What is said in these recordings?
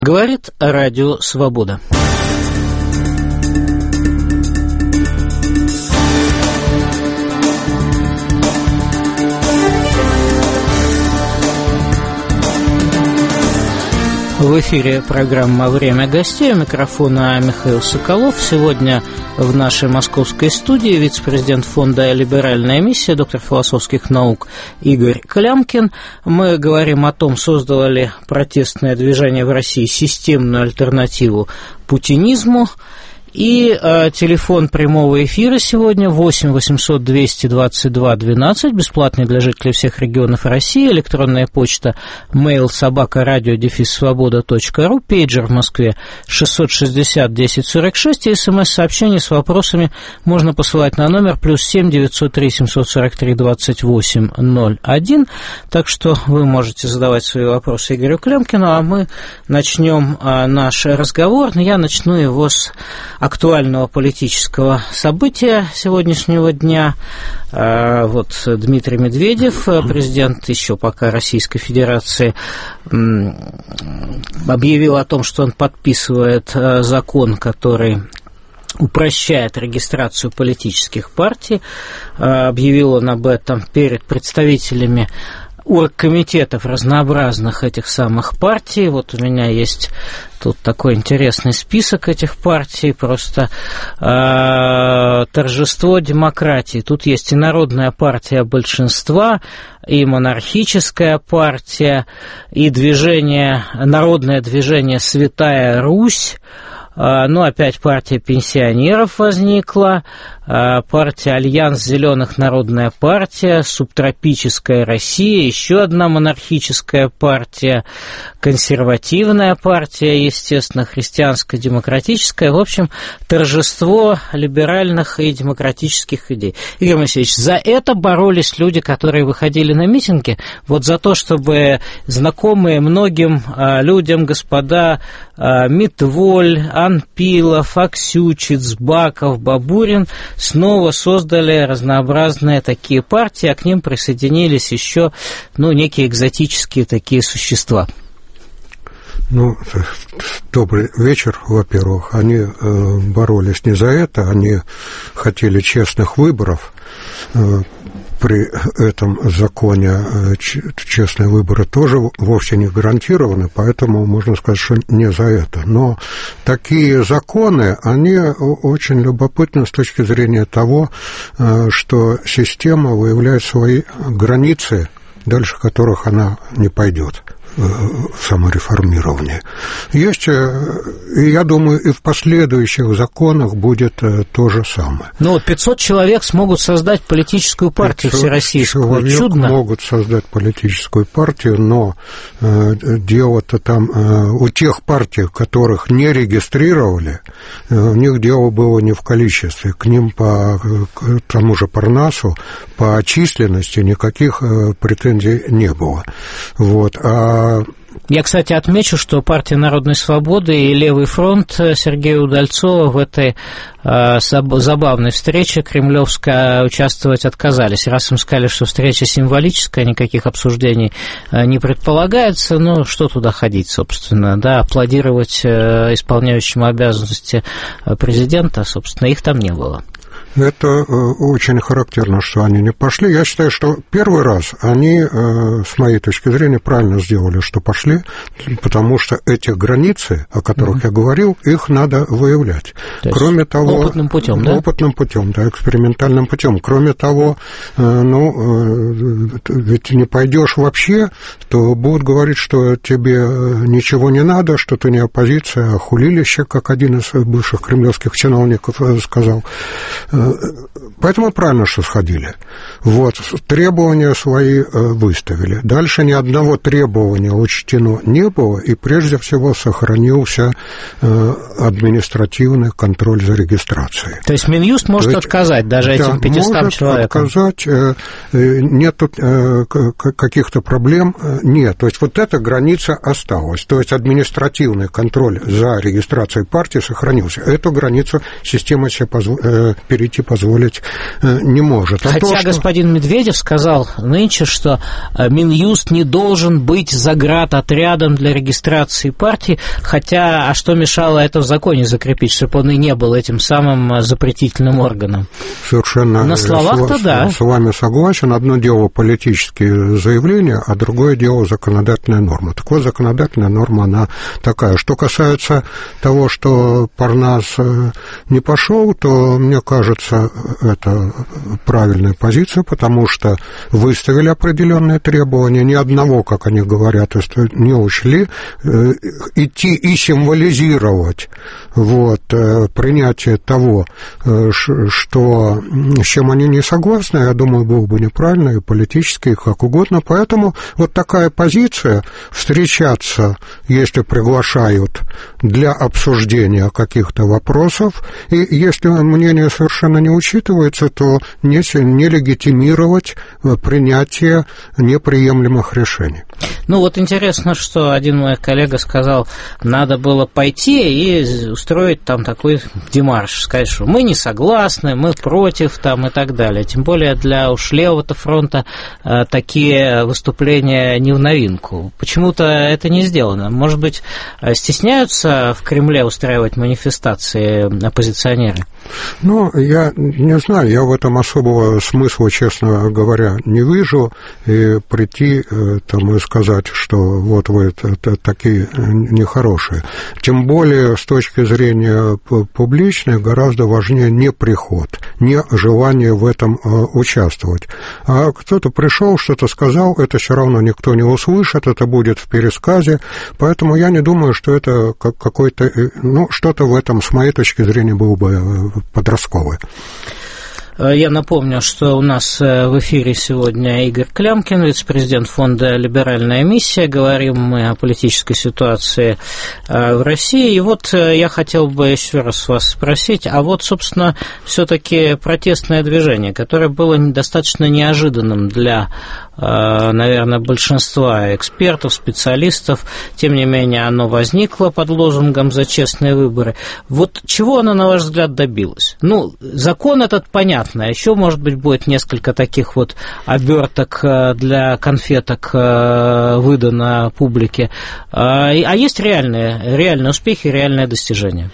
Говорит Радио Свобода. В эфире программа «Время гостей». У микрофона Михаил Соколов. Сегодня в нашей московской студии вице-президент фонда «Либеральная миссия», доктор философских наук Игорь Клямкин. Мы говорим о том, создало ли протестное движение в России системную альтернативу путинизму. И телефон прямого эфира сегодня 8 800 222 12, бесплатный для жителей всех регионов России, электронная почта mail@radio-svoboda.ru, пейджер в Москве 660 10 46, и смс-сообщение с вопросами можно посылать на номер +7 903 743 28 01, так что вы можете задавать свои вопросы Игорю Клямкину, а мы начнем наш разговор. Я начну его с актуального политического события сегодняшнего дня. Вот Дмитрий Медведев, президент еще пока Российской Федерации, объявил о том, что он подписывает закон, который упрощает регистрацию политических партий. Объявил он об этом перед представителями оргкомитетов разнообразных этих самых партий. Вот у меня есть тут такой интересный список этих партий, просто торжество демократии. Тут есть и Народная партия большинства, и Монархическая партия, и Народное движение «Святая Русь». Ну, опять партия пенсионеров возникла, партия «Альянс зеленых», Народная партия, Субтропическая Россия, еще одна монархическая партия, консервативная партия, естественно, христианско-демократическая. В общем, торжество либеральных и демократических идей. Игорь Моисеевич, за это боролись люди, которые выходили на митинги, вот за то, чтобы знакомые многим людям господа Митволь, Анпилов, Аксючиц, Баков, Бабурин снова создали разнообразные такие партии, а к ним присоединились еще, некие экзотические такие существа. Добрый вечер, во-первых. Они боролись не за это, они хотели честных выборов. При этом законе честные выборы тоже вовсе не гарантированы, поэтому можно сказать, что не за это. Но такие законы, они очень любопытны с точки зрения того, что система выявляет свои границы, дальше которых она не пойдет. Самореформирование. Есть, и я думаю, и в последующих законах будет то же самое. 500 человек смогут создать политическую партию всероссийскую. Чудно. Могут создать политическую партию, но дело-то там у тех партий, которых не регистрировали, у них дело было не в количестве. К ним по тому же Парнасу по численности никаких претензий не было. Я, кстати, отмечу, что партия Народной Свободы и Левый фронт Сергея Удальцова в этой забавной встрече кремлевской участвовать отказались. Раз им сказали, что встреча символическая, никаких обсуждений не предполагается, что туда ходить, собственно, аплодировать исполняющему обязанности президента, собственно, их там не было. Это очень характерно, что они не пошли. Я считаю, что первый раз они, с моей точки зрения, правильно сделали, что пошли, потому что эти границы, о которых я говорил, их надо выявлять. Кроме того, опытным путем, да? Опытным путем, экспериментальным путем. Кроме того, ведь не пойдешь вообще, то будут говорить, что тебе ничего не надо, что ты не оппозиция, а хулилище, как один из бывших кремлевских чиновников сказал. Поэтому правильно, что сходили. Требования свои выставили. Дальше ни одного требования учтено не было, и прежде всего сохранился административный контроль за регистрацией. То есть Минюст может отказать даже этим 500 человекам? Может отказать, нет тут каких-то проблем, нет. То есть эта граница осталась. То есть административный контроль за регистрацией партии сохранился. Эту границу система себе перейти допустить и позволить не может. Хотя господин Медведев сказал нынче, что Минюст не должен быть заградотрядом для регистрации партии, хотя, а что мешало это в законе закрепить, чтобы он и не был этим самым запретительным органом? Совершенно. На словах-то да. С вами согласен. Одно дело политические заявления, а другое дело законодательная норма. Так вот, законодательная норма, она такая. Что касается того, что Парнас не пошел, то, мне кажется, это правильная позиция, потому что выставили определенные требования, ни одного, как они говорят, не учли, идти и символизировать принятие того, что, с чем они не согласны, я думаю, было бы неправильно и политически, и как угодно. Поэтому вот такая позиция встречаться, если приглашают для обсуждения каких-то вопросов, и если мнение совершенно не учитывается, то не легитимировать принятие неприемлемых решений. Ну вот интересно, что один мой коллега сказал, надо было пойти и устроить там такой демарш, сказать, что мы не согласны, мы против там и так далее. Тем более для уж левого-то фронта такие выступления не в новинку. Почему-то это не сделано. Может быть, стесняются в Кремле устраивать манифестации оппозиционеры? Ну, я не знаю, я в этом особого смысла, честно говоря, не вижу. И прийти там и сказать, что вот вы такие нехорошие. Тем более, с точки зрения публичной, гораздо важнее не приход, не желание в этом участвовать. А кто-то пришел, что-то сказал, это все равно никто не услышит, это будет в пересказе, поэтому я не думаю, что это какой-то, что-то в этом, с моей точки зрения, было бы подростковое. Я напомню, что у нас в эфире сегодня Игорь Клямкин, вице-президент фонда «Либеральная миссия». Говорим мы о политической ситуации в России. И вот я хотел бы еще раз вас спросить, а вот, собственно, все-таки протестное движение, которое было достаточно неожиданным для, наверное, большинства экспертов, специалистов, тем не менее оно возникло под лозунгом «За честные выборы». Вот чего оно, на ваш взгляд, добилось? Ну, закон этот понятно. А еще, может быть, будет несколько таких вот оберток для конфеток выдано публике. А есть реальные успехи, реальные достижения?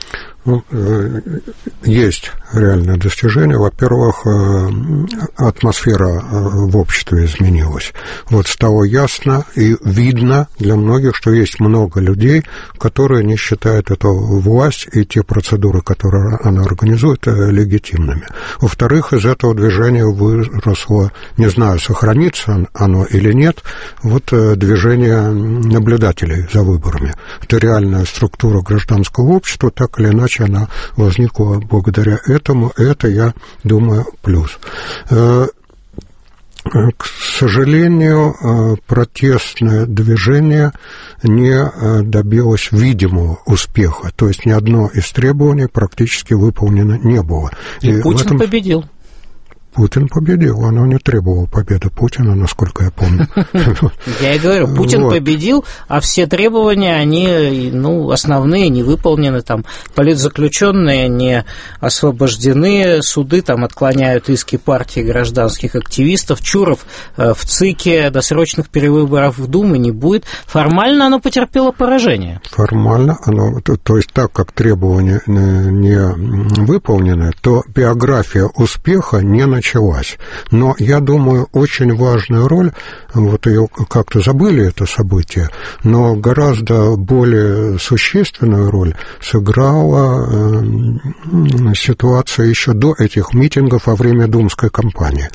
Есть реальное достижение. Во-первых, атмосфера в обществе изменилась. Вот стало ясно и видно для многих, что есть много людей, которые не считают эту власть и те процедуры, которые она организует, легитимными. Во-вторых, из этого движения выросло, не знаю, сохранится оно или нет, вот движение наблюдателей за выборами. Это реальная структура гражданского общества, так или иначе она возникла благодаря этому. Это, я думаю, плюс. К сожалению, протестное движение не добилось видимого успеха. То есть ни одно из требований практически выполнено не было. И Путин победил. Путин победил, оно не требовало победы Путина, насколько я помню. Я и говорю, Путин победил, а все требования, они, основные, не выполнены, там, политзаключенные не освобождены, суды там отклоняют иски партии гражданских активистов, Чуров в ЦИКе, досрочных перевыборов в Думу не будет. Формально оно потерпело поражение. Формально оно, то есть так как требования не выполнены, то биография успеха не началась. Но, я думаю, очень важную роль, вот ее как-то забыли, это событие, но гораздо более существенную роль сыграла ситуация еще до этих митингов во время думской кампании.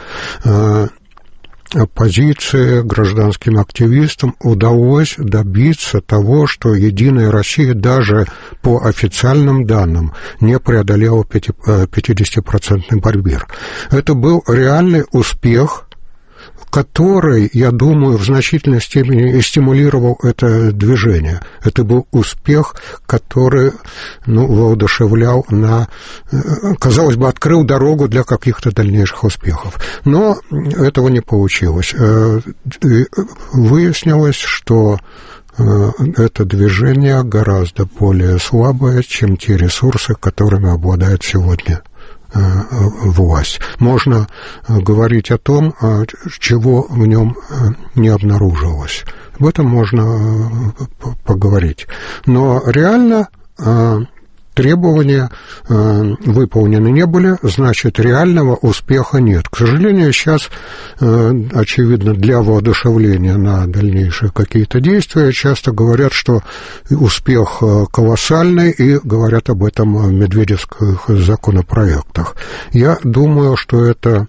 Оппозиции, гражданским активистам удалось добиться того, что «Единая Россия» даже по официальным данным не преодолела 50% барьер. Это был реальный успех, который, я думаю, в значительной степени стимулировал это движение. Это был успех, который, воодушевлял казалось бы, открыл дорогу для каких-то дальнейших успехов. Но этого не получилось. Выяснилось, что это движение гораздо более слабое, чем те ресурсы, которыми обладает сегодня власть. Можно говорить о том, чего в нем не обнаружилось. Об этом можно поговорить. Но реально требования выполнены не были, значит, реального успеха нет. К сожалению, сейчас, очевидно, для воодушевления на дальнейшие какие-то действия часто говорят, что успех колоссальный, и говорят об этом в медведевских законопроектах. Я думаю, что это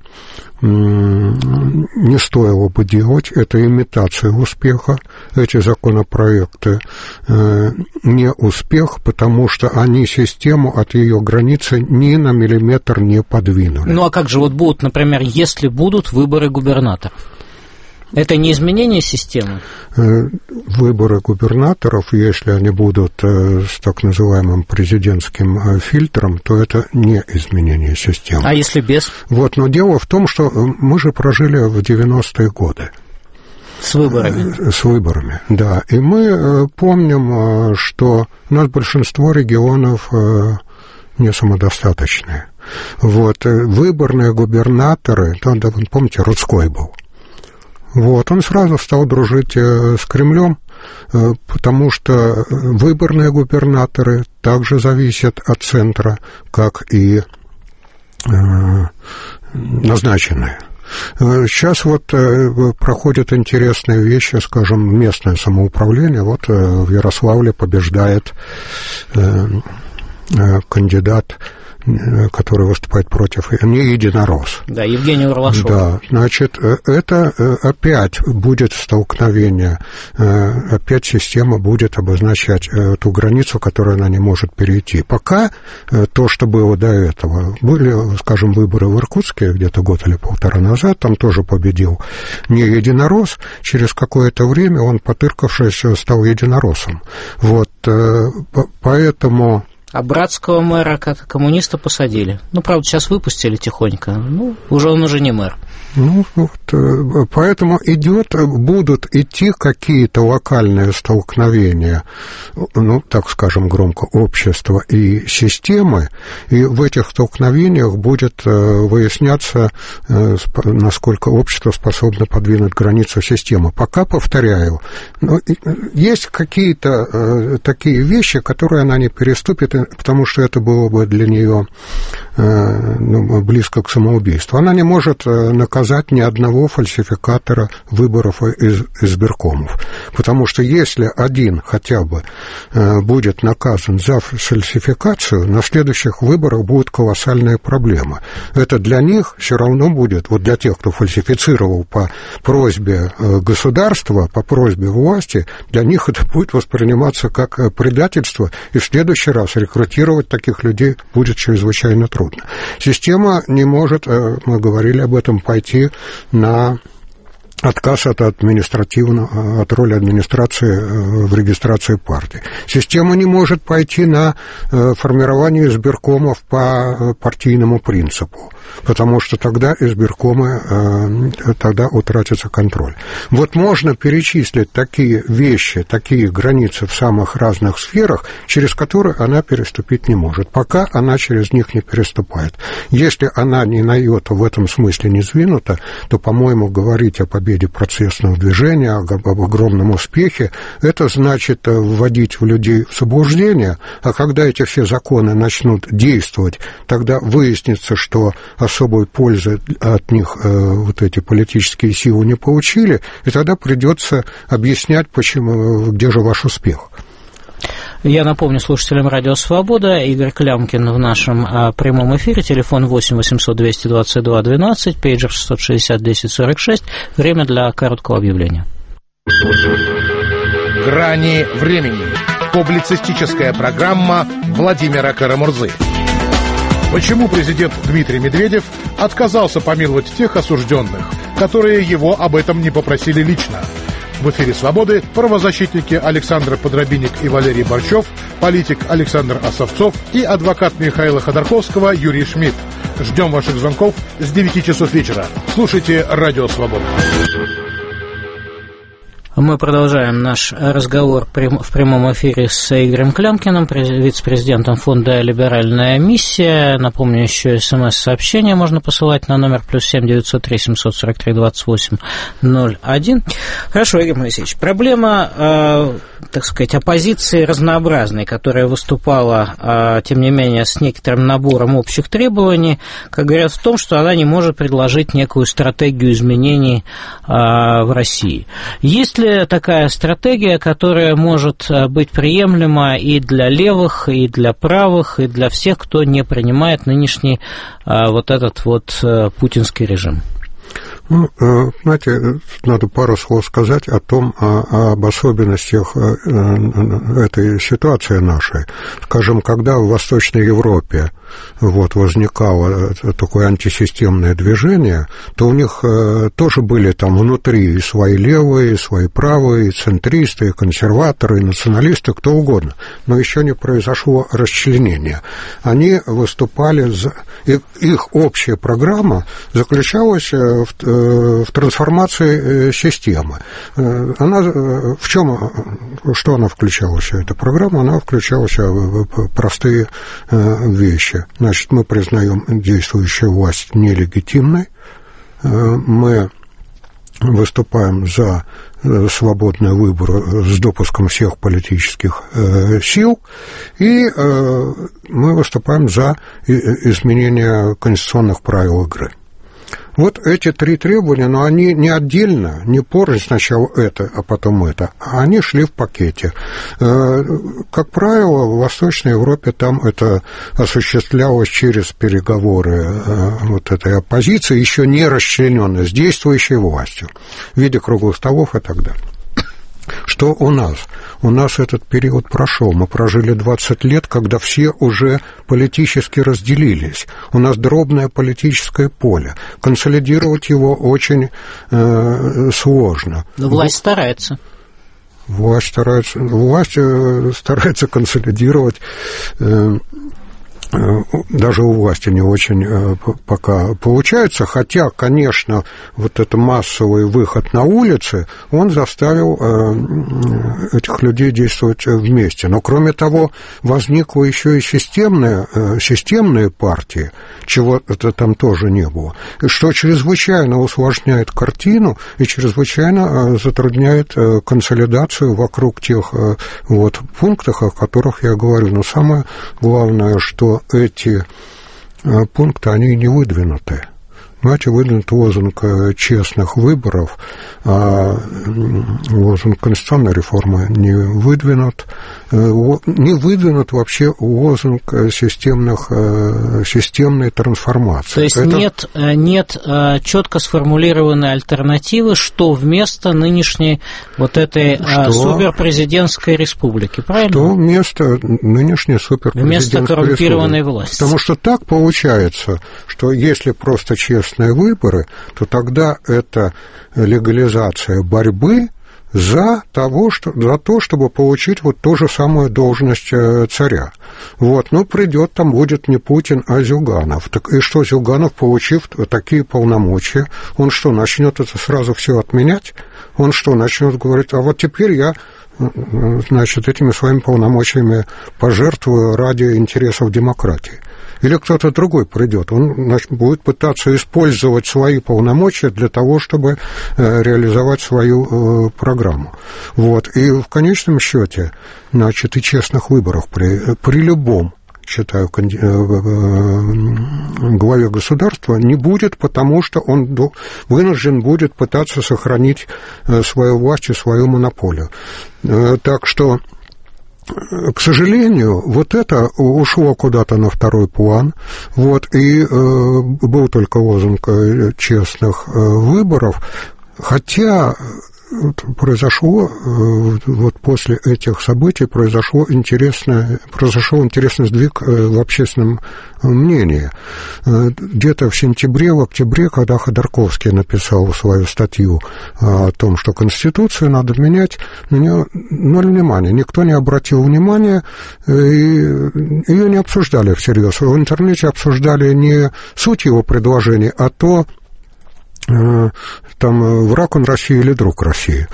не стоило бы делать, это имитация успеха. Эти законопроекты не успех, потому что они систему от ее границы ни на миллиметр не подвинули. Ну а как же вот будут, например, если будут выборы губернаторов? Это не изменение системы? Выборы губернаторов, если они будут с так называемым президентским фильтром, то это не изменение системы. А если без? Вот, но дело в том, что мы же прожили в 90-е годы. С выборами? С выборами, да. И мы помним, что у нас большинство регионов не самодостаточные. Вот, выборные губернаторы, вы помните, Рудской был. Вот, он сразу стал дружить с Кремлем, потому что выборные губернаторы также зависят от центра, как и назначенные. Сейчас вот проходят интересные вещи, скажем, местное самоуправление. Вот в Ярославле побеждает кандидат, который выступает против, не единорос. Да, Евгений Урлашов. Да, значит, это опять будет столкновение, опять система будет обозначать ту границу, которую она не может перейти. Пока то, что было до этого, были, скажем, выборы в Иркутске где-то год или полтора назад, там тоже победил не единорос, через какое-то время он, потыркавшись, стал единоросом. Вот, поэтому... А братского мэра коммуниста посадили. Ну, правда, сейчас выпустили тихонько. Ну, он уже не мэр. Ну, вот, поэтому будут идти какие-то локальные столкновения, ну, так скажем громко, общества и системы, и в этих столкновениях будет выясняться, насколько общество способно подвинуть границу системы. Пока, повторяю, есть какие-то такие вещи, которые она не переступит, потому что это было бы для нее близко к самоубийству. Она не может наказать ни одного фальсификатора выборов из избиркомов. Потому что если один хотя бы будет наказан за фальсификацию, на следующих выборах будут колоссальные проблемы. Это для них все равно будет, вот для тех, кто фальсифицировал по просьбе государства, по просьбе власти, для них это будет восприниматься как предательство, и в следующий раз рекрутировать таких людей будет чрезвычайно трудно. Система не может, мы говорили об этом, пойти на отказ от роли администрации в регистрации партии. Система не может пойти на формирование избиркомов по партийному принципу, потому что тогда избиркомы, тогда утратится контроль. Вот можно перечислить такие вещи, такие границы в самых разных сферах, через которые она переступить не может, пока она через них не переступает. Если она ни на йоту в этом смысле не сдвинута, то, по-моему, говорить о победе процессного движения, об огромном успехе, это значит вводить в людей в заблуждение, а когда эти все законы начнут действовать, тогда выяснится, что особой пользы от них вот эти политические силы не получили, и тогда придется объяснять, почему, где же ваш успех. Я напомню слушателям «Радио Свобода», Игорь Клямкин в нашем прямом эфире, телефон 8 800 222 12, пейджер 660 10 46, время для короткого объявления. «Грани времени». Публицистическая программа Владимира Карамурзы. Почему президент Дмитрий Медведев отказался помиловать тех осужденных, которые его об этом не попросили лично? В эфире «Свободы» правозащитники Александр Подробинник и Валерий Борчев, политик Александр Осовцов и адвокат Михаила Ходорковского Юрий Шмидт. Ждем ваших звонков с 9 часов вечера. Слушайте «Радио Свобода». Мы продолжаем наш разговор в прямом эфире с Игорем Клямкиным, вице-президентом фонда «Либеральная миссия». Напомню, еще СМС-сообщение можно посылать на номер +7 903 743 28 01. Хорошо, Игорь Моисеевич, проблема, так сказать, оппозиции разнообразной, которая выступала, тем не менее, с некоторым набором общих требований, как говорят, в том, что она не может предложить некую стратегию изменений в России. Есть ли такая стратегия, которая может быть приемлема и для левых, и для правых, и для всех, кто не принимает нынешний вот этот вот путинский режим? Ну, знаете, надо пару слов сказать о том, об особенностях этой ситуации нашей. Скажем, когда в Восточной Европе возникало такое антисистемное движение, то у них тоже были там внутри и свои левые, и свои правые, и центристы, и консерваторы, и националисты, кто угодно. Но еще не произошло расчленение. Они выступали за... Их общая программа заключалась в трансформации системы. Она в чем, что она включала, вся эта программа? Она включала в простые вещи. Значит, мы признаем действующую власть нелегитимной, мы выступаем за свободный выбор с допуском всех политических сил, и мы выступаем за изменение конституционных правил игры. Вот эти три требования, но они не отдельно, не порознь сначала это, а потом это, а они шли в пакете. Как правило, в Восточной Европе там это осуществлялось через переговоры вот этой оппозиции, еще не расчлененной, с действующей властью, в виде круглых столов и так далее. Что у нас? У нас этот период прошел. Мы прожили 20 лет, когда все уже политически разделились. У нас дробное политическое поле. Консолидировать его очень сложно. Но власть старается. Власть старается консолидировать. Даже у власти не очень пока получается, хотя, конечно, вот этот массовый выход на улицы, он заставил этих людей действовать вместе. Но, кроме того, возникла еще и системные партии, чего-то там тоже не было, что чрезвычайно усложняет картину и чрезвычайно затрудняет консолидацию вокруг тех пунктов, о которых я говорю. Но самое главное, что эти пункты, они не выдвинуты. Знаете, выдвинут лозунг честных выборов, а лозунг конституционной реформы не выдвинут. Не выдвинут вообще лозунг системной трансформации. То есть нет четко сформулированной альтернативы, что вместо нынешней вот этой суперпрезидентской республики, правильно? Что вместо нынешней суперпрезидентской вместо коррумпированной власти. Потому что так получается, что если просто честные выборы, то тогда это легализация борьбы за то, чтобы получить вот ту же самую должность царя. Но придет, там будет не Путин, а Зюганов. Так и что Зюганов, получив такие полномочия, он что, начнет это сразу все отменять? Он что, начнет говорить, а вот теперь я, значит, этими своими полномочиями пожертвую ради интересов демократии? Или кто-то другой придет, он будет пытаться использовать свои полномочия для того, чтобы реализовать свою программу. И в конечном счете, значит, и честных выборов при любом, считаю, главе государства не будет, потому что он вынужден будет пытаться сохранить свою власть и свою монополию. Так что, к сожалению, вот это ушло куда-то на второй план, и был только лозунг честных выборов, хотя произошло, после этих событий произошел интересный сдвиг в общественном мнении. Где-то в октябре, когда Ходорковский написал свою статью о том, что Конституцию надо менять, на нее ноль внимания. Никто не обратил внимания, и ее не обсуждали всерьез. В интернете обсуждали не суть его предложений, а то, там, враг он России или друг России.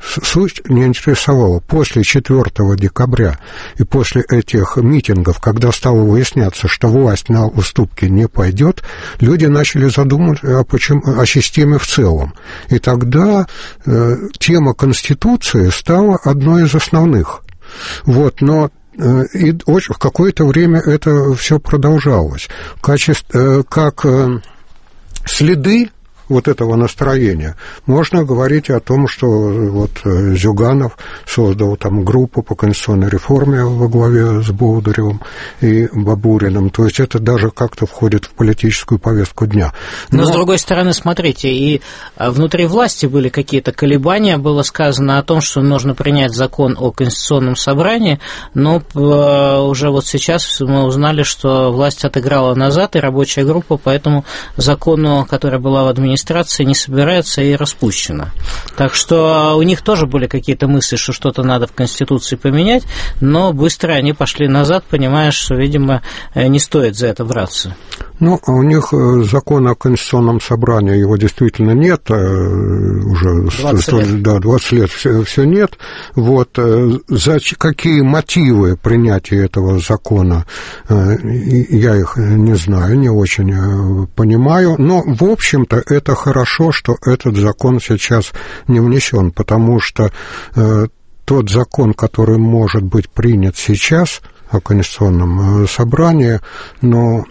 суть не интересовала. После 4 декабря и после этих митингов, когда стало выясняться, что власть на уступки не пойдет, люди начали задумываться о системе в целом. И тогда тема Конституции стала одной из основных. Вот, но и какое-то время это все продолжалось. Как следы вот этого настроения можно говорить о том, что вот Зюганов создал там группу по конституционной реформе во главе с Болдыревым и Бабуриным, то есть это даже как-то входит в политическую повестку дня. Но с другой стороны, смотрите, и внутри власти были какие-то колебания, было сказано о том, что нужно принять закон о конституционном собрании, но уже вот сейчас мы узнали, что власть отыграла назад, и рабочая группа по этому закону, которая была в администрации, не собирается и распущена. Так что у них тоже были какие-то мысли, что что-то надо в Конституции поменять, но быстро они пошли назад, понимая, что, видимо, не стоит за это браться. Ну, у них закон о конституционном собрании, его действительно нет, уже 20 лет все нет. Вот, за какие мотивы принятия этого закона, я их не знаю, не очень понимаю, но, в общем-то, это хорошо, что этот закон сейчас не внесен, потому что тот закон, который может быть принят сейчас о конституционном собрании, но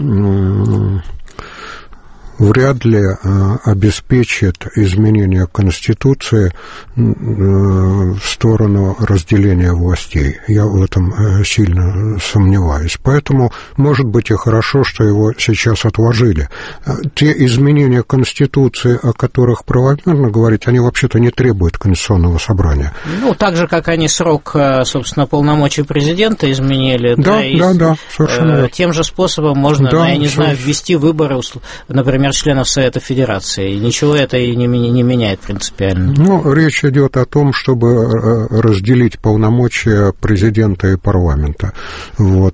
вряд ли обеспечит изменение Конституции в сторону разделения властей. Я в этом сильно сомневаюсь. Поэтому, может быть, и хорошо, что его сейчас отложили. Те изменения Конституции, о которых правомерно говорить, они вообще-то не требуют Конституционного собрания. Ну, так же, как они срок, собственно, полномочий президента изменили. Да, совершенно. Тем же способом можно, я не знаю, ввести выборы, например, членов Совета Федерации. И ничего это и не меняет принципиально. Ну, речь идет о том, чтобы разделить полномочия президента и парламента. Вот,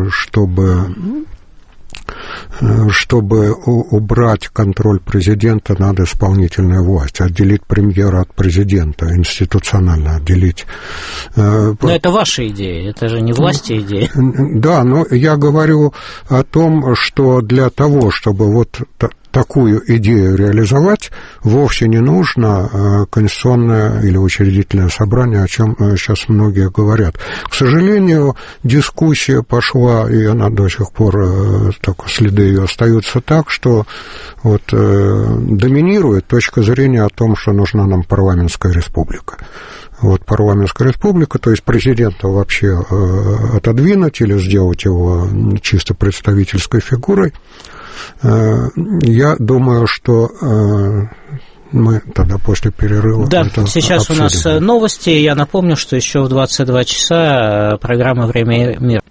чтобы убрать контроль президента над исполнительной властью, отделить премьера от президента, институционально отделить. Но это ваша идея, это же не власти идея. Да, но я говорю о том, что для того, чтобы вот такую идею реализовать, вовсе не нужно конституционное или учредительное собрание, о чем сейчас многие говорят. К сожалению, дискуссия пошла, и она до сих пор, только следы ее остаются так, что вот доминирует точка зрения о том, что нужна нам парламентская республика. Вот парламентская республика, то есть президента вообще отодвинуть или сделать его чисто представительской фигурой. Я думаю, что мы тогда после перерыва... Да, сейчас обсудим. У нас новости. Я напомню, что еще в 22 часа программа «Время и мир».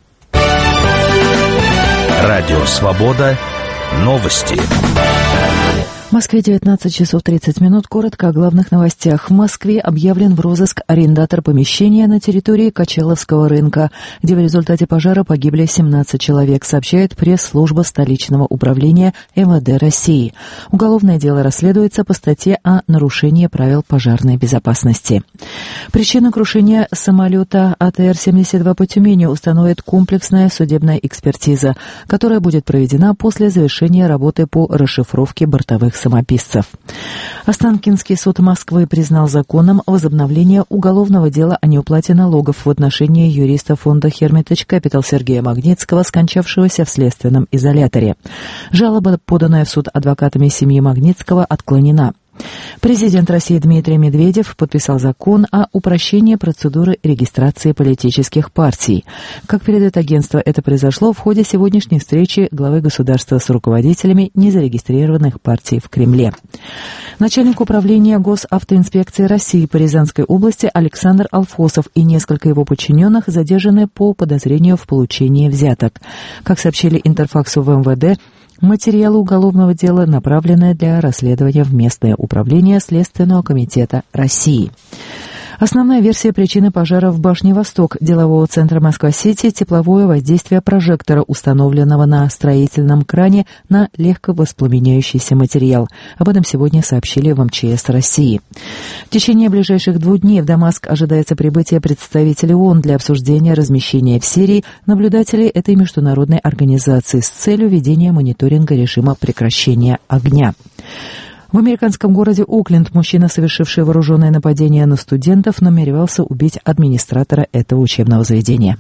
Радио «Свобода». Новости. В Москве 19 часов 30 минут. Коротко о главных новостях. В Москве объявлен в розыск арендатор помещения на территории Качаловского рынка, где в результате пожара погибли 17 человек, сообщает пресс-служба столичного управления МВД России. Уголовное дело расследуется по статье о нарушении правил пожарной безопасности. Причину крушения самолета АТР-72 по Тюмени установит комплексная судебная экспертиза, которая будет проведена после завершения работы по расшифровке бортовых самописцев. Останкинский суд Москвы признал законом возобновление уголовного дела о неуплате налогов в отношении юриста фонда Hermitage Capital Сергея Магнитского, скончавшегося в следственном изоляторе. Жалоба, поданная в суд адвокатами семьи Магнитского, отклонена. Президент России Дмитрий Медведев подписал закон о упрощении процедуры регистрации политических партий. Как передает агентство, это произошло в ходе сегодняшней встречи главы государства с руководителями незарегистрированных партий в Кремле. Начальник управления Госавтоинспекции России по Рязанской области Александр Алфосов и несколько его подчиненных задержаны по подозрению в получении взяток. Как сообщили Интерфаксу в МВД, материалы уголовного дела направлены для расследования в местное управление Следственного комитета России. Основная версия причины пожара в башне «Восток» делового центра Москва-Сити – тепловое воздействие прожектора, установленного на строительном кране на легковоспламеняющийся материал. Об этом сегодня сообщили в МЧС России. В течение ближайших 2 дней в Дамаск ожидается прибытие представителей ООН для обсуждения размещения в Сирии наблюдателей этой международной организации с целью ведения мониторинга режима прекращения огня. В американском городе Окленд мужчина, совершивший вооруженное нападение на студентов, намеревался убить администратора этого учебного заведения.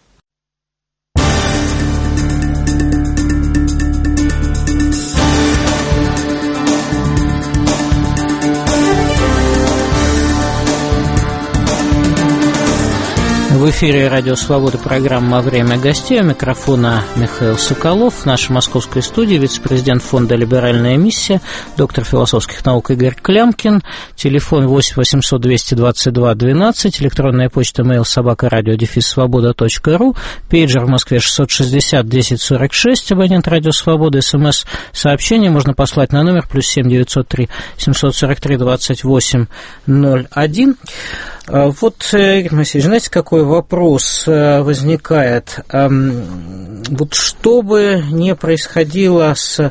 В эфире «Радио Свобода», программа «Время гостей». У микрофона Михаил Соколов. В нашей московской студии вице-президент фонда «Либеральная миссия», доктор философских наук Игорь Клямкин. Телефон 8 800 222 12, электронная почта mail@radio-svoboda.ru, пейджер в Москве 660 1046, абонент «Радио Свобода», СМС-сообщение можно послать на номер +7 903 743 28 01. Вот, Игорь Моисеевич, знаете, какой вопрос возникает? Вот что бы ни происходило с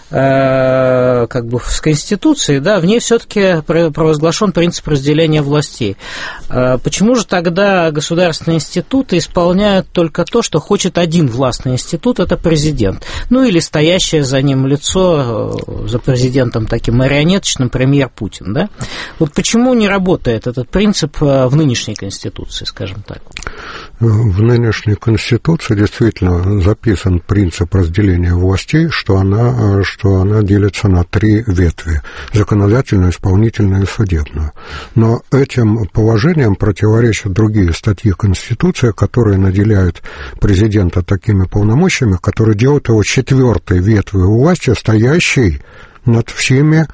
Конституцией, да, в ней все-таки провозглашен принцип разделения властей. Почему же тогда государственные институты исполняют только то, что хочет один властный институт, это президент? Ну, или стоящее за ним лицо, за президентом таким марионеточным, премьер Путин, да? Вот почему не работает этот принцип в нынешней Конституции, скажем так? В нынешней Конституции действительно записан принцип разделения властей, что она делится на 3 ветви – законодательную, исполнительную и судебную. Но этим положением противоречат другие статьи Конституции, которые наделяют президента такими полномочиями, которые делают его 4-й ветвью власти, стоящей над всеми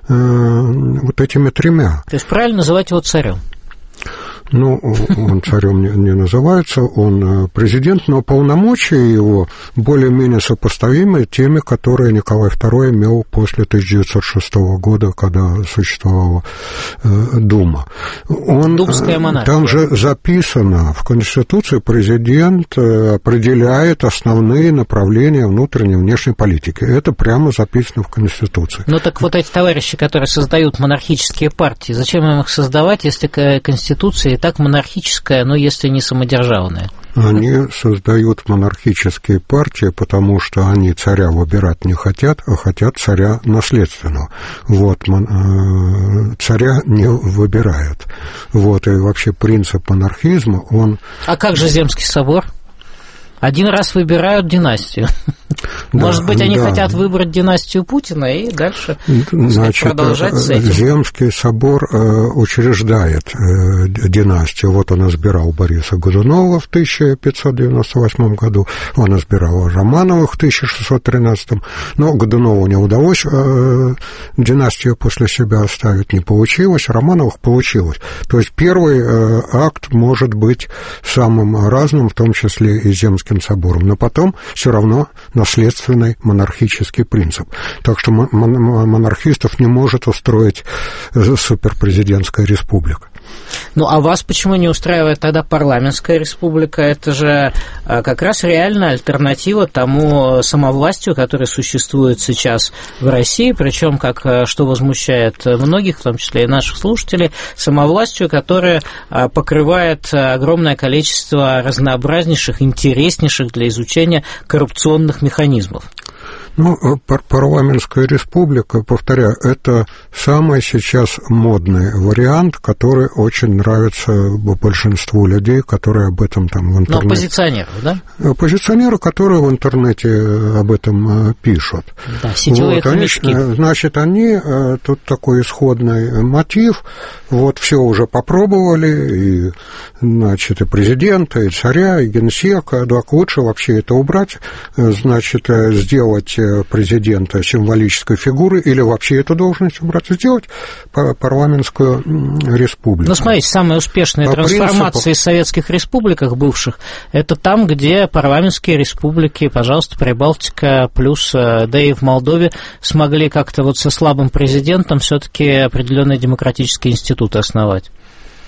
вот этими 3. То есть правильно называть его царем? Ну, он царем не называется, он президент, но полномочия его более-менее сопоставимы теми, которые Николай II имел после 1906 года, когда существовала Дума. Думская монархия. Там же записано в Конституции, президент определяет основные направления внутренней и внешней политики. Это прямо записано в Конституции. Ну так вот эти товарищи, которые создают монархические партии, зачем им их создавать, если Конституция и так монархическая, но если не самодержавная? Они создают монархические партии, потому что они царя выбирать не хотят, а хотят царя наследственного. Вот, царя не выбирают. Вот, и вообще принцип монархизма, он... А как же Земский собор? Один раз выбирают династию. Да, может быть, они хотят выбрать династию Путина и дальше продолжать с этим. Земский собор учреждает династию. Вот он избирал Бориса Годунова в 1598 году, он избирал Романовых в 1613, но Годунову не удалось династию после себя оставить, не получилось, Романовых получилось. То есть первый акт может быть самым разным, в том числе и Земским собором, но потом все равно наследственный монархический принцип. Так что монархистов не может устроить суперпрезидентская республика. Ну, а вас почему не устраивает тогда парламентская республика? Это же как раз реальная альтернатива тому самовластию, которое существует сейчас в России, причем, что возмущает многих, в том числе и наших слушателей, самовластию, которая покрывает огромное количество разнообразнейших, интереснейших для изучения коррупционных механизмов. Ну, парламентская республика, повторяю, это самый сейчас модный вариант, который очень нравится большинству людей, которые об этом там в интернете... Но оппозиционеры, да? Оппозиционеры, которые в интернете об этом пишут. Да, сетевые хомячки. Значит, они, тут такой исходный мотив, вот все уже попробовали, и, значит, и президента, и царя, и генсека, так лучше вообще это убрать, значит, сделать президента символической фигуры или вообще эту должность убрать, сделать парламентскую республику. Ну, смотрите, самые успешные трансформации в советских республиках бывших, это там, где парламентские республики, пожалуйста, Прибалтика, плюс, да и в Молдове смогли как-то вот со слабым президентом все-таки определенные демократические институты основать.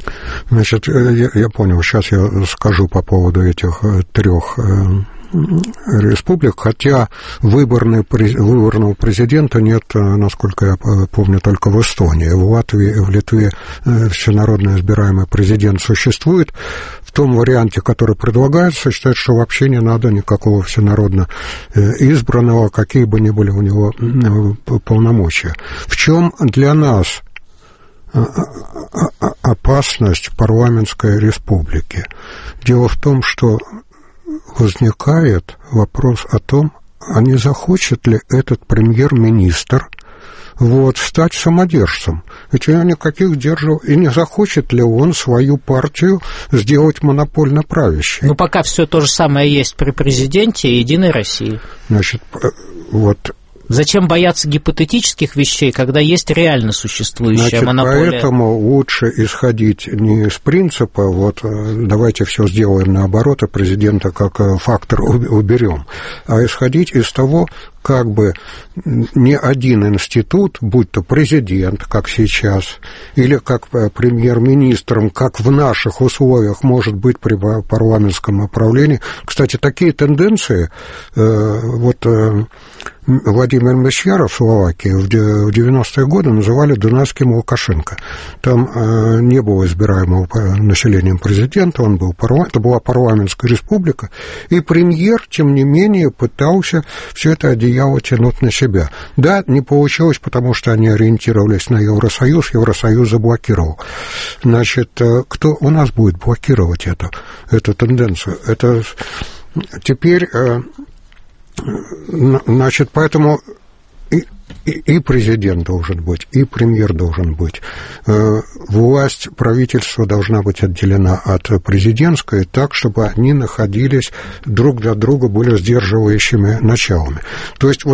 Значит, я понял, сейчас я скажу по поводу этих 3 республик, хотя выборного президента нет, насколько я помню, только в Эстонии. В Латвии и в Литве всенародно избираемый президент существует. В том варианте, который предлагается, считают, что вообще не надо никакого всенародно избранного, какие бы ни были у него полномочия. В чем для нас опасность парламентской республики? Дело в том, что возникает вопрос о том, а не захочет ли этот премьер-министр стать самодержцем. Ведь у него никаких держав, и не захочет ли он свою партию сделать монопольно правящей. Ну, пока все то же самое есть при президенте и Единой России. Значит, Зачем бояться гипотетических вещей, когда есть реально существующая монополия? Поэтому лучше исходить не из принципа, давайте все сделаем наоборот, а президента как фактор уберем, а исходить из того, как бы ни один институт, будь то президент, как сейчас, или как премьер-министром, как в наших условиях может быть при парламентском управлении. Кстати, такие тенденции, Владимир Мещеров в Словакии в 90-е годы называли дунайским Лукашенко. Там не было избираемого населением президента, это была парламентская республика, и премьер, тем не менее, пытался все это одеяло тянуть на себя. Да, не получилось, потому что они ориентировались на Евросоюз, Евросоюз заблокировал. Значит, кто у нас будет блокировать эту тенденцию? Это теперь... Значит, поэтому и президент должен быть, и премьер должен быть. Власть правительства должна быть отделена от президентской так, чтобы они находились друг для друга, были сдерживающими началами. То есть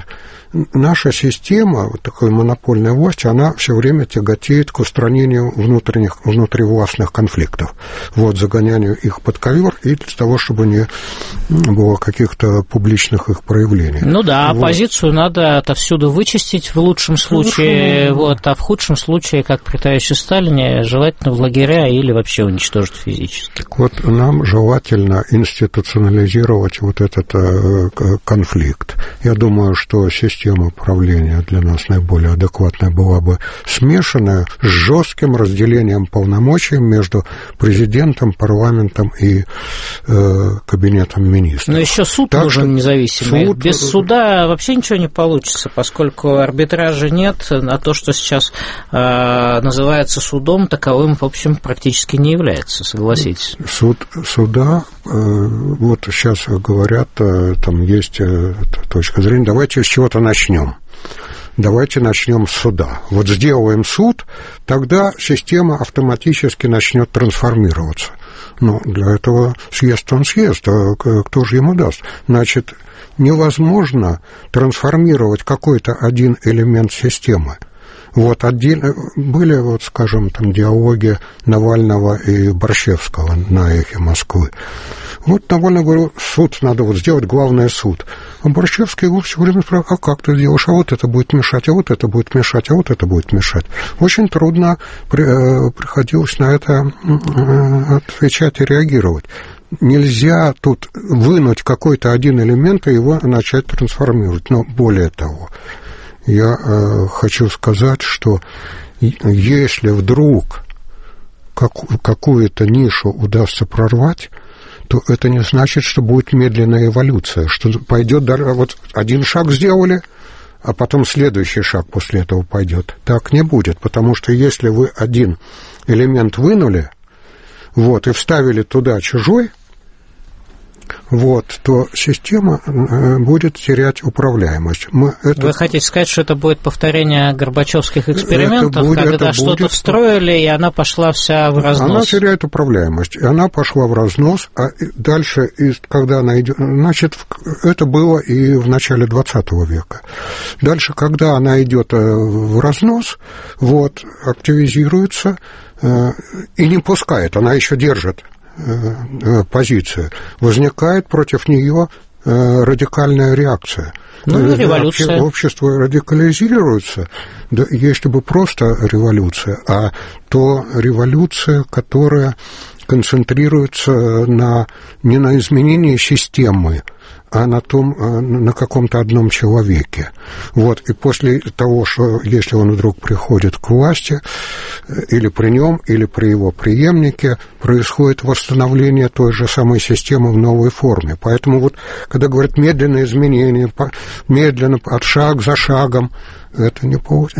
наша система, такой монопольной власти, она все время тяготеет к устранению внутривластных конфликтов, загонянию их под ковер и для того, чтобы не было каких-то публичных их проявлений. Ну да, оппозицию надо отовсюду вычистить в лучшем случае, а в худшем случае, как при товарище Сталине, желательно в лагеря или вообще уничтожить физически. Так нам желательно институционализировать этот конфликт. Я думаю, что система управления для нас наиболее адекватная была бы смешанная с жестким разделением полномочий между президентом, парламентом и кабинетом министров. Но еще суд нужен независимый. Без суда вообще ничего не получится, поскольку арбитража нет, а то, что сейчас называется судом, таковым, в общем, практически не является, согласитесь. Суда, сейчас говорят, там есть точка зрения, давайте с чего-то начнем. Давайте начнем с суда. Сделаем суд, тогда система автоматически начнет трансформироваться. Но для этого съест он съест, а кто же ему даст? Значит, невозможно трансформировать какой-то один элемент системы. Отдельно были, скажем, там диалоги Навального и Борщевского на «Эхе Москвы». Навальный говорил, суд надо сделать, главное суд. А Борщевский его все время спрашивал, а как ты делаешь, а это будет мешать, а это будет мешать, а это будет мешать. Очень трудно приходилось на это отвечать и реагировать. Нельзя тут вынуть какой-то один элемент и его начать трансформировать. Но более того, я хочу сказать, что если вдруг какую-то нишу удастся прорвать, то это не значит, что будет медленная эволюция, что пойдет один шаг сделали, а потом следующий шаг после этого пойдет. Так не будет, потому что если вы один элемент вынули, и вставили туда чужой, то система будет терять управляемость. Вы хотите сказать, что это будет повторение горбачевских экспериментов, когда что-то встроили, и она пошла вся в разнос? Она теряет управляемость, и она пошла в разнос, а дальше, когда она идет... Значит, это было и в начале 20 века. Дальше, когда она идет в разнос, активизируется и не пускает, она еще держит позицию, возникает против нее радикальная реакция. Революция. Общество радикализируется, да, если бы просто революция, то революция, которая концентрируется не на изменении системы, а на каком-то одном человеке. Вот. И после того, что если он вдруг приходит к власти, или при нем, или при его преемнике, происходит восстановление той же самой системы в новой форме. Поэтому вот, когда говорят медленные изменения, медленно, шаг за шагом, это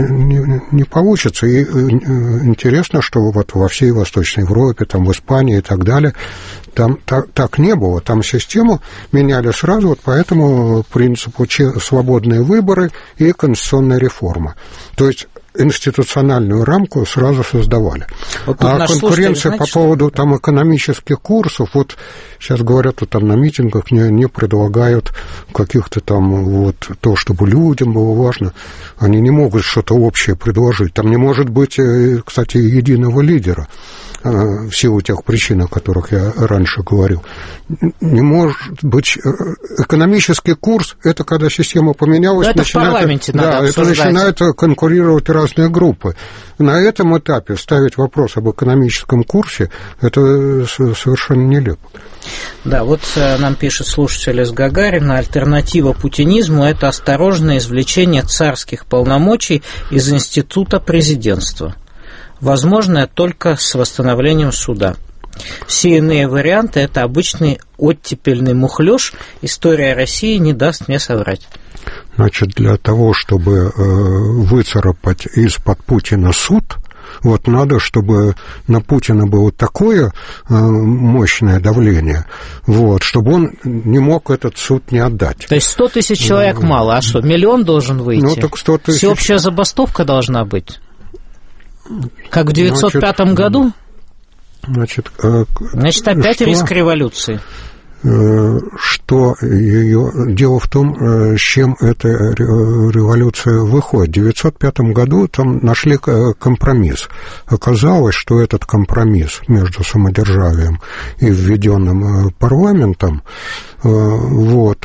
не получится. И интересно, что вот во всей Восточной Европе, там в Испании и так далее, там так не было. Там систему меняли сразу вот по этому принципу свободные выборы и конституционная реформа. То есть институциональную рамку сразу создавали. Вот конкуренция по поводу там экономических курсов, вот сейчас говорят, вот там на митингах не предлагают каких-то там вот то, чтобы людям было важно, они не могут что-то общее предложить. Там не может быть, кстати, единого лидера в силу тех причин, о которых я раньше говорил. Не может быть экономический курс, это когда система поменялась, это в парламенте надо обсуждать. Это начинают конкурировать разные группы. На этом этапе ставить вопрос об экономическом курсе, это совершенно нелепо. Да, вот нам пишет слушатель из Гагарина, альтернатива путинизму – это осторожное извлечение царских полномочий из института президентства, возможное только с восстановлением суда. Все иные варианты – это обычный оттепельный мухлёж, история России не даст мне соврать. Значит, для того, чтобы выцарапать из-под Путина суд, вот надо, чтобы на Путина было такое мощное давление, вот, чтобы он не мог этот суд не отдать. То есть 100 тысяч человек мало, а что, 1 миллион должен выйти? Ну, так 100 тысяч... Всеобщая забастовка должна быть? Как в 905 году? Значит, опять риск революции. Что ее... Дело в том, с чем эта революция выходит. В 1905 году там нашли компромисс. Оказалось, что этот компромисс между самодержавием и введенным парламентом, вот,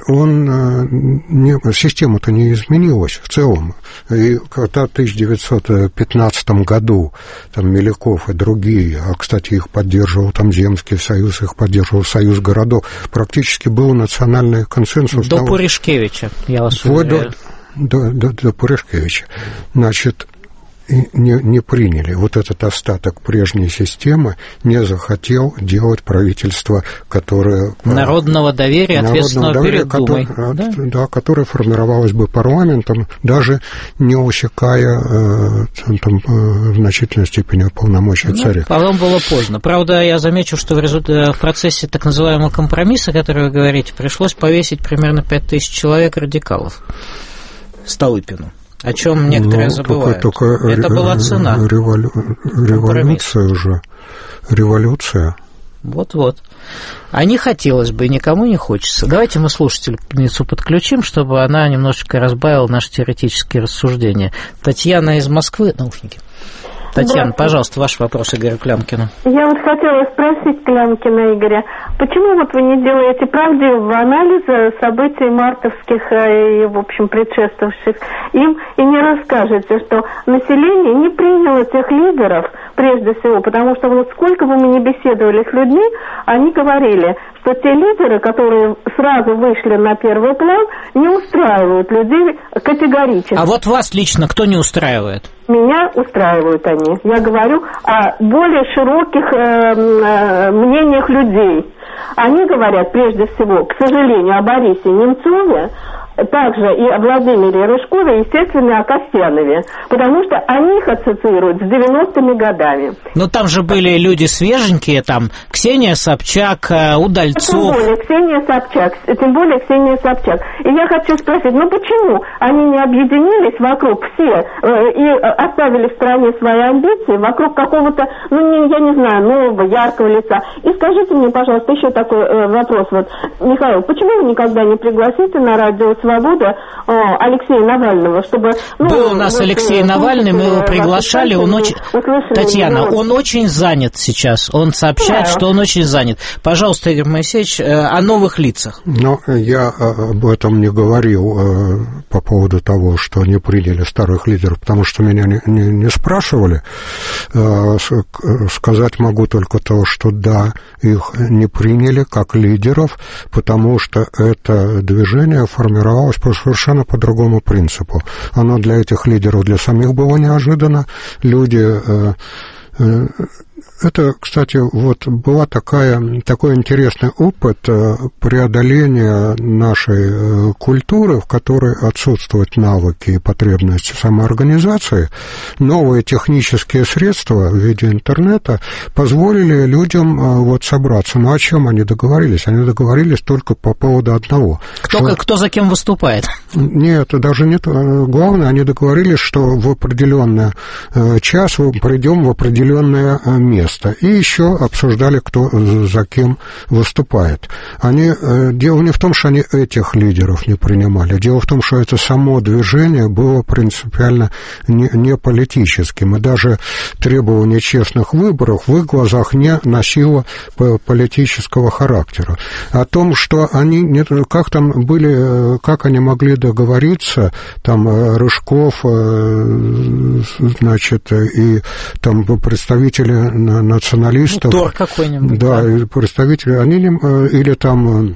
система-то не изменилась в целом. И когда в 1915 году там Меляков и другие, а, кстати, их поддерживал там Земский союз, их поддерживал Союз городов, практически был национальный консенсус. До Пуришкевича, я вас уверяю. До Пуришкевича. Значит, не приняли. Вот этот остаток прежней системы не захотел делать правительство, которое... Народного доверия, ответственного перед Думой. Которое формировалось бы парламентом, даже не усекая в значительной степени полномочий царя. Потом было поздно. Правда, я замечу, что в процессе так называемого компромисса, о котором вы говорите, пришлось повесить примерно 5000 человек радикалов Столыпину. О чем некоторые забывают. Только это была цена. Революция же. Революция. Вот-вот. А не хотелось бы, и никому не хочется. Давайте мы слушательницу подключим, чтобы она немножечко разбавила наши теоретические рассуждения. Татьяна из Москвы. Наушники. Татьяна, пожалуйста, ваш вопрос Игорю Клямкину. Я вот хотела спросить Клямкина Игоря, почему вот вы не делаете правдивого анализа событий мартовских и, в общем, предшествовавших им, и не расскажете, что население не приняло тех лидеров, прежде всего, потому что вот сколько бы мы ни беседовали с людьми, они говорили, что те лидеры, которые сразу вышли на первый план, не устраивают людей категорически. А вот вас лично кто не устраивает? Меня устраивают они. Я говорю о более широких мнениях людей. Они говорят, прежде всего, к сожалению, о Борисе Немцове, также и о Владимире Рыжкове, естественно, и о Костянове, потому что они их ассоциируют с 90-ми годами. Но там же были люди свеженькие, там Ксения Собчак, Удальцов. Тем более Ксения Собчак. И я хочу спросить, почему они не объединились вокруг все, и оставили в стороне свои амбиции вокруг какого-то, я не знаю, нового, яркого лица. И скажите мне, пожалуйста, еще такой вопрос. Вот, Михаил, почему вы никогда не пригласите на радио «Свобода» Алексея Навального, чтобы... Был у нас Алексей Навальный, мы его приглашали, Татьяна, он очень занят сейчас, он сообщает, что он очень занят. Пожалуйста, Игорь Моисеевич, о новых лицах. Но я об этом не говорил по поводу того, что не приняли старых лидеров, потому что меня не спрашивали. Сказать могу только то, что да, их не приняли как лидеров, потому что это движение формировалось совершенно по другому принципу. Оно для этих лидеров, для самих было неожиданно. Люди... Это, кстати, вот был такой интересный опыт преодоления нашей культуры, в которой отсутствуют навыки и потребности самоорганизации. Новые технические средства в виде интернета позволили людям вот собраться. Но о чем они договорились? Они договорились только по поводу одного. Кто за кем выступает? Нет, даже нет. Главное, они договорились, что в определенный час мы придем в определенное место. И еще обсуждали, кто за кем выступает. Дело не в том, что они этих лидеров не принимали. Дело в том, что это само движение было принципиально не политическим. И даже требование честных выборов в их глазах не носило политического характера. О том, что они как они могли договориться, там Рыжков, значит, и там представители националистов. Тор какой-нибудь. Да, да. Представители, они или там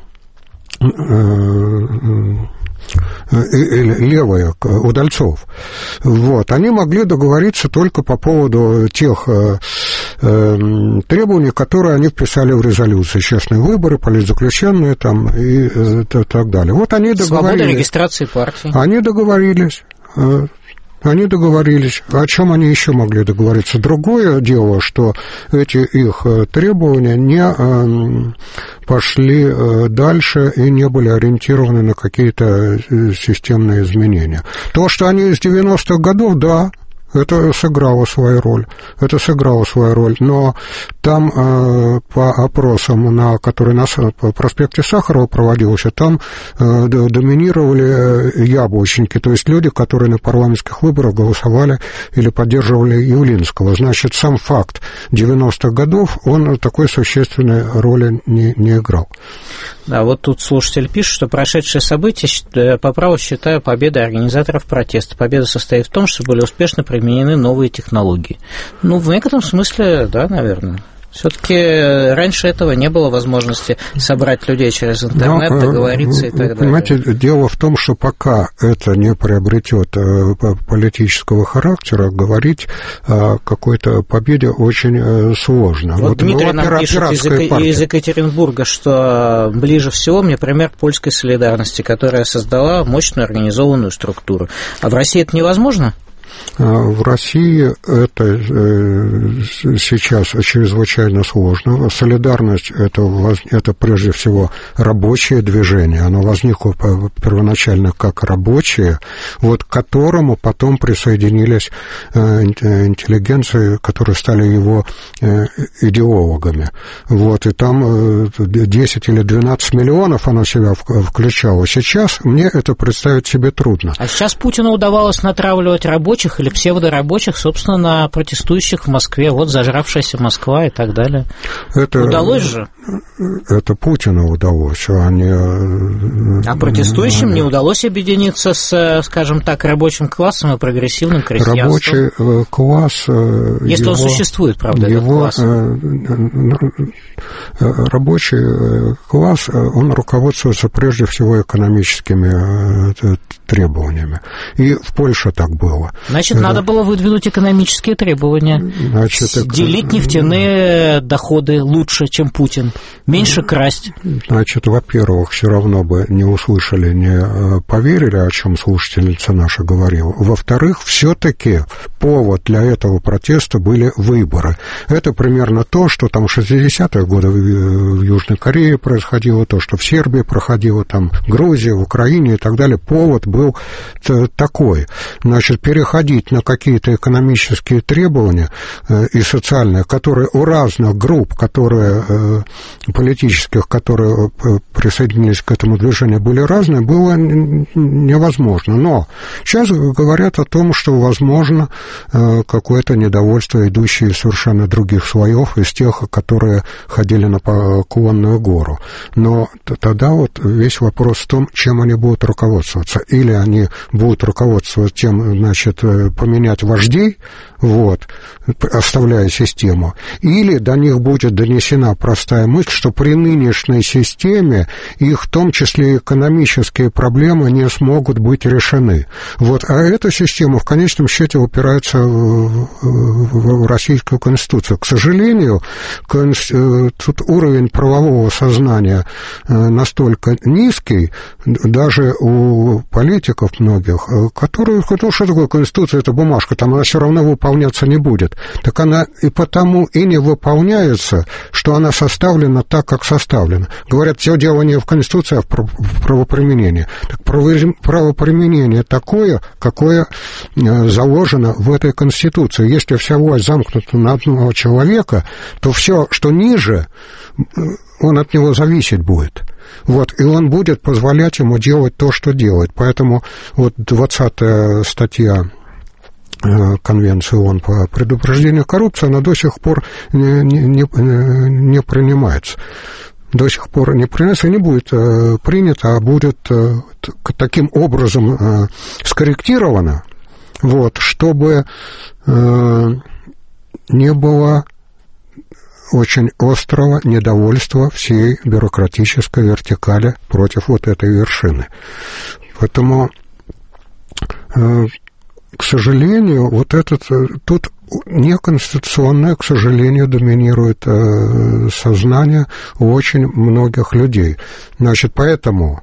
левые, Удальцов. Вот. Они могли договориться только по поводу тех требований, которые они вписали в резолюцию. Честные выборы, политзаключенные там, и так далее. Вот они договорились. Свобода регистрации партии. Они договорились. О чем они еще могли договориться? Другое дело, что эти их требования не пошли дальше и не были ориентированы на какие-то системные изменения. То, что они из 90-х годов, да, это сыграло свою роль. Но там по опросам, который на проспекте Сахарова проводился, там доминировали яблочники, то есть люди, которые на парламентских выборах голосовали или поддерживали Явлинского. Значит, сам факт 90-х годов, он такой существенной роли не играл. Да, вот тут слушатель пишет, что прошедшие события по праву считаю победой организаторов протеста. Победа состоит в том, что были успешно применены новые технологии. В некотором смысле, да, наверное. Все-таки раньше этого не было возможности собрать людей через интернет, договориться и так далее. Понимаете, дело в том, что пока это не приобретет политического характера, говорить о какой-то победе очень сложно. Вот Дмитрий нам пишет из Екатеринбурга, что ближе всего мне пример польской солидарности, которая создала мощную организованную структуру. А в России это невозможно? В России это сейчас чрезвычайно сложно. Солидарность – это прежде всего рабочее движение. Оно возникло первоначально как рабочее, вот к которому потом присоединились интеллигенции, которые стали его идеологами. Вот, и там 10 или 12 миллионов оно себя включало. Сейчас мне это представить себе трудно. А сейчас Путину удавалось натравливать рабочих или псевдорабочих, собственно, на протестующих в Москве. Вот зажравшаяся Москва и так далее. Удалось же? Это Путину удалось. А протестующим не удалось объединиться с, скажем так, рабочим классом и прогрессивным крестьянством? Рабочий класс... Если он существует, правда, этот класс. Рабочий класс, он руководствуется прежде всего экономическими требованиями. И в Польше так было. Значит, надо было выдвинуть экономические требования. Делить нефтяные доходы лучше, чем Путин. Меньше красть. Значит, во-первых, все равно бы не услышали, не поверили, о чем слушательница наша говорила. Во-вторых, все-таки повод для этого протеста были выборы. Это примерно то, что там в 60-е годы в Южной Корее происходило, то, что в Сербии проходило, там, в Грузии, в Украине и так далее. Повод был такой. Значит, переходить на какие-то экономические требования и социальные, которые у разных групп, которые политических, которые присоединились к этому движению, были разные, было невозможно. Но сейчас говорят о том, что возможно какое-то недовольство, идущее из совершенно других слоев, из тех, которые ходили на Поклонную гору. Но тогда вот весь вопрос в том, чем они будут руководствоваться. Или они будут руководствоваться тем, значит, поменять вождей, вот, оставляя систему, или до них будет донесена простая мысль, что при нынешней системе их, в том числе экономические проблемы, не смогут быть решены. Вот, а эта система в конечном счете упирается в Российскую Конституцию. К сожалению, тут уровень правового сознания настолько низкий, даже у политиков многих, которые, ну, что такое Конституция, это бумажка, там она все равно выполняться не будет. Так она и потому и не выполняется, что она составлена так, как составлена. Говорят, все дело не в Конституции, а в правоприменении. Так правоприменение такое, какое заложено в этой Конституции. Если вся власть замкнута на одного человека, то все, что ниже, он от него зависеть будет. Вот, и он будет позволять ему делать то, что делает. Поэтому вот 20-я статья Конвенции ООН по предупреждению коррупции, она до сих пор не принимается. До сих пор не принимается и не будет принято, а будет таким образом скорректировано, вот, чтобы не было очень острого недовольства всей бюрократической вертикали против вот этой вершины. Поэтому, к сожалению, вот этот тут неконституционное, к сожалению, доминирует сознание у очень многих людей. Значит, поэтому,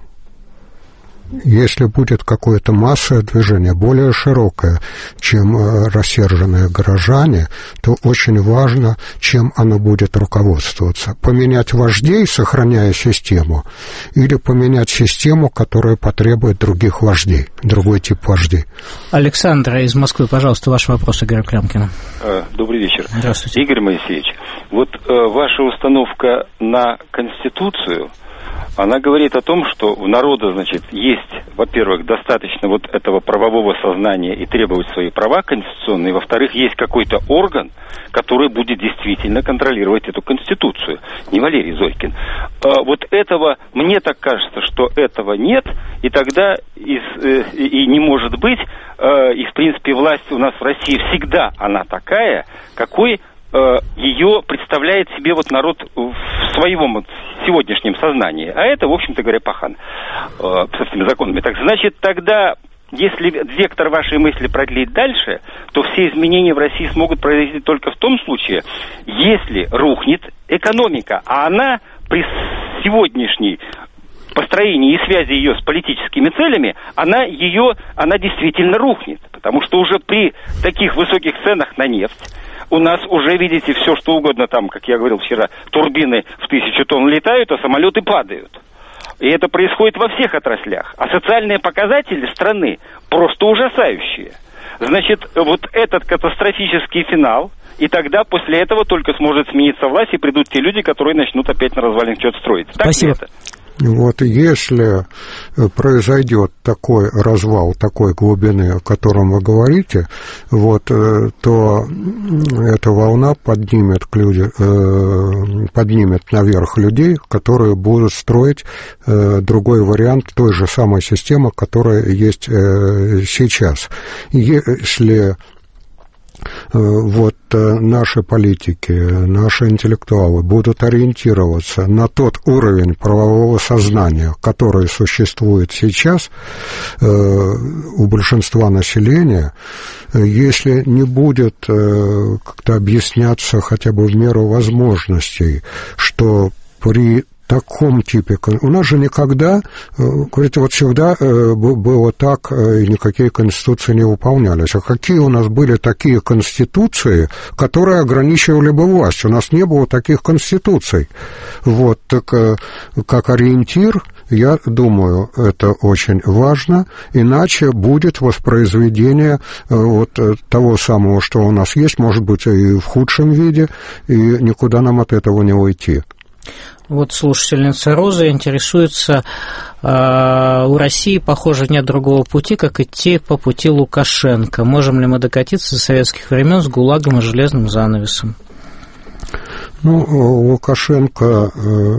если будет какое-то массовое движение, более широкое, чем рассерженные горожане, то очень важно, чем оно будет руководствоваться. Поменять вождей, сохраняя систему, или поменять систему, которая потребует других вождей, другой тип вождей. Александр из Москвы, пожалуйста, ваш вопрос Игорю Клямкину. Добрый вечер. Здравствуйте. Игорь Моисеевич, вот ваша установка на Конституцию, она говорит о том, что у народа, значит, есть, во-первых, достаточно вот этого правового сознания и требовать свои права конституционные, во-вторых, есть какой-то орган, который будет действительно контролировать эту Конституцию. Не Валерий Зорькин. Вот этого, мне так кажется, что этого нет, и тогда и не может быть, и, в принципе, власть у нас в России всегда она такая, какой ее представляет себе вот народ в своем сегодняшнем сознании. А это, в общем-то говоря, пахан с этими законами. Так, значит, тогда, если вектор вашей мысли продлить дальше, то все изменения в России смогут произойти только в том случае, если рухнет экономика. А она при сегодняшней построении и связи ее с политическими целями, она действительно рухнет. Потому что уже при таких высоких ценах на нефть у нас уже, видите, все что угодно там, как я говорил вчера, турбины в 1000 тонн летают, а самолеты падают. И это происходит во всех отраслях. А социальные показатели страны просто ужасающие. Значит, вот этот катастрофический финал, и тогда после этого только сможет смениться власть, и придут те люди, которые начнут опять на развалинах что-то строить. Так. Спасибо. Это? Вот если произойдет такой развал, такой глубины, о котором вы говорите, вот, то эта волна поднимет наверх людей, которые будут строить другой вариант той же самой системы, которая есть сейчас. Если вот наши политики, наши интеллектуалы будут ориентироваться на тот уровень правового сознания, который существует сейчас у большинства населения, если не будет как-то объясняться хотя бы в меру возможностей, что при таком типе... У нас же никогда, говорите, вот всегда было так, и никакие конституции не выполнялись. А какие у нас были такие конституции, которые ограничивали бы власть? У нас не было таких конституций. Вот, так как ориентир, я думаю, это очень важно, иначе будет воспроизведение вот того самого, что у нас есть, может быть, и в худшем виде, и никуда нам от этого не уйти. Вот слушательница Роза интересуется, у России, похоже, нет другого пути, как идти по пути Лукашенко. Можем ли мы докатиться до советских времен с ГУЛАГом и железным занавесом? Ну, Лукашенко...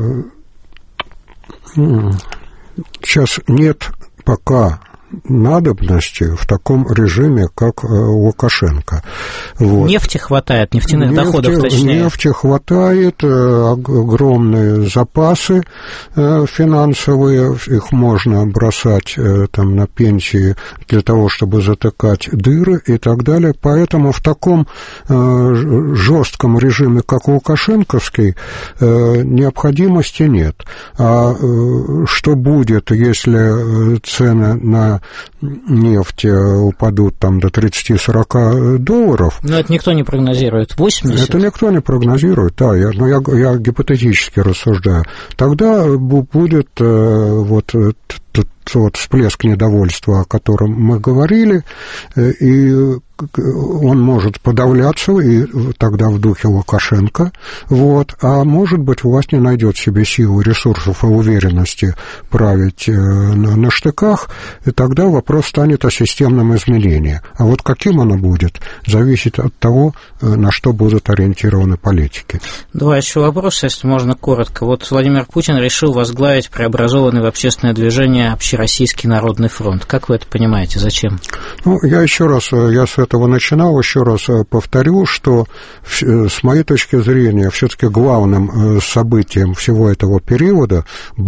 Сейчас нет пока надобности в таком режиме, как Лукашенко. Вот. Нефти хватает, нефтяных доходов, точнее. Нефти хватает, огромные запасы финансовые, их можно бросать там на пенсии для того, чтобы затыкать дыры и так далее. Поэтому в таком жестком режиме, как Лукашенковский, необходимости нет. А что будет, если цены на нефть упадут там до 30-40 долларов. Но это никто не прогнозирует. 80? Это никто не прогнозирует, да. Я гипотетически рассуждаю. Тогда будет вот всплеск недовольства, о котором мы говорили, и он может подавляться, и тогда в духе Лукашенко, вот, а может быть, власть не найдет в себе силы, ресурсов и уверенности править на штыках, и тогда вопрос станет о системном изменении. А вот каким оно будет, зависит от того, на что будут ориентированы политики. Два еще вопроса, если можно коротко. Вот Владимир Путин решил возглавить преобразованный в общественное движение Общероссийский народный фронт. Как вы это понимаете? Зачем? Ну, я с этого начинал, еще раз повторю, что с моей точки зрения все-таки главным событием всего этого периода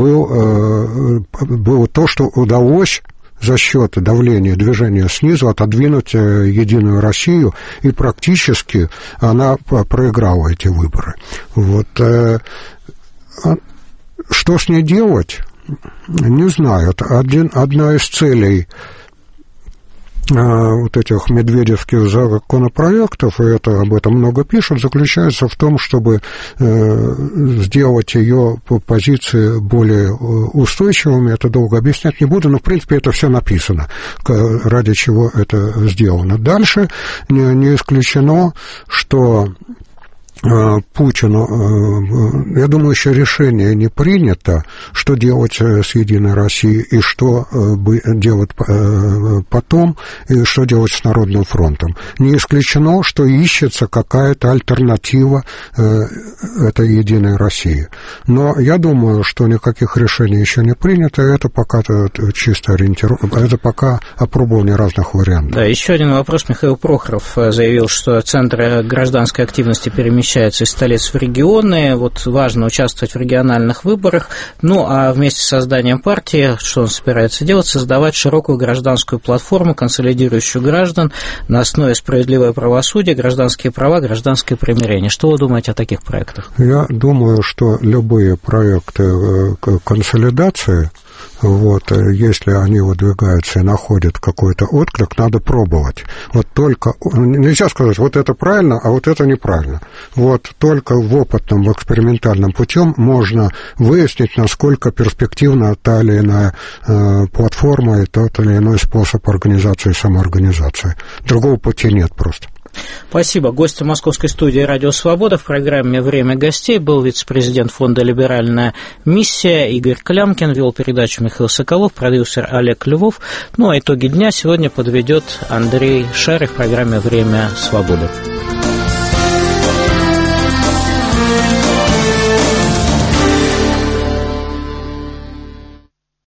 было то, что удалось за счет давления движения снизу отодвинуть Единую Россию, и практически она проиграла эти выборы. Вот. Что с ней делать? Не знаю. Одна из целей вот этих медведевских законопроектов, и об этом много пишут, заключается в том, чтобы сделать ее позиции более устойчивыми. Это долго объяснять не буду, но, в принципе, это все написано, ради чего это сделано. Дальше не исключено, что Путину, я думаю, еще решение не принято, что делать с Единой Россией и что делать потом, и что делать с Народным фронтом. Не исключено, что ищется какая-то альтернатива этой Единой России. Но я думаю, что никаких решений еще не принято, это пока чисто ориентировка, это пока опробование разных вариантов. Да, еще один вопрос. Михаил Прохоров заявил, что центры гражданской активности перемещаются из столиц в регионы, вот важно участвовать в региональных выборах, ну а вместе с созданием партии, что он собирается делать, создавать широкую гражданскую платформу, консолидирующую граждан на основе справедливое правосудие, гражданские права, гражданское примирение. Что вы думаете о таких проектах? Я думаю, что любые проекты консолидации, вот, если они выдвигаются и находят какой-то отклик, надо пробовать. Вот только, нельзя сказать, вот это правильно, а вот это неправильно. Вот только в опытном, в экспериментальном путем можно выяснить, насколько перспективна та или иная платформа и тот или иной способ организации и самоорганизации. Другого пути нет просто. Спасибо. Гостем московской студии «Радио Свобода» в программе «Время гостей» был вице-президент фонда «Либеральная миссия» Игорь Клямкин, вел передачу Михаил Соколов, продюсер Олег Львов. Ну а итоги дня сегодня подведет Андрей Шарев в программе «Время свободы».